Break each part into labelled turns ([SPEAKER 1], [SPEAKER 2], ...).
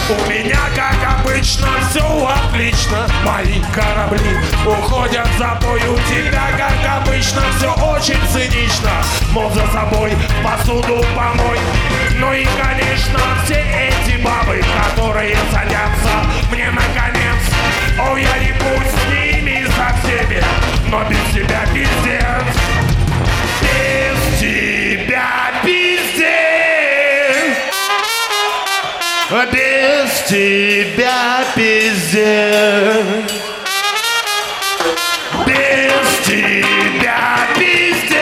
[SPEAKER 1] У меня, как обычно, все отлично. Мои корабли уходят в запой. У тебя, как обычно, все очень цинично. Мол, за собой посуду помой. Ну и, конечно, все эти бабы, которые садятся мне на конец. О, я ебусь с ними за всеми, но без тебя пиздец. Без тебя пиздец. Без тебя пиздец. Без тебя пиздец.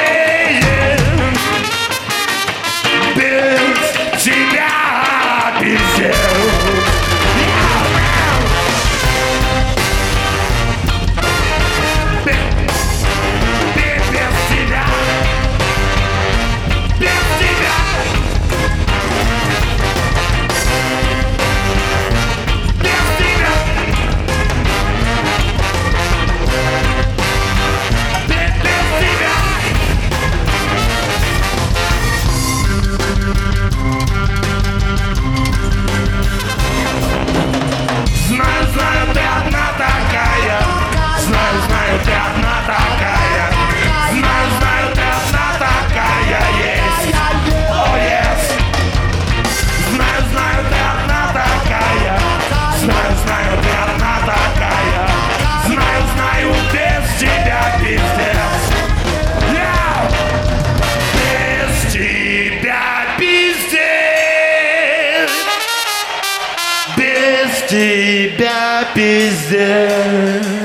[SPEAKER 1] Без тебя пиздец. Без тебя пиздец.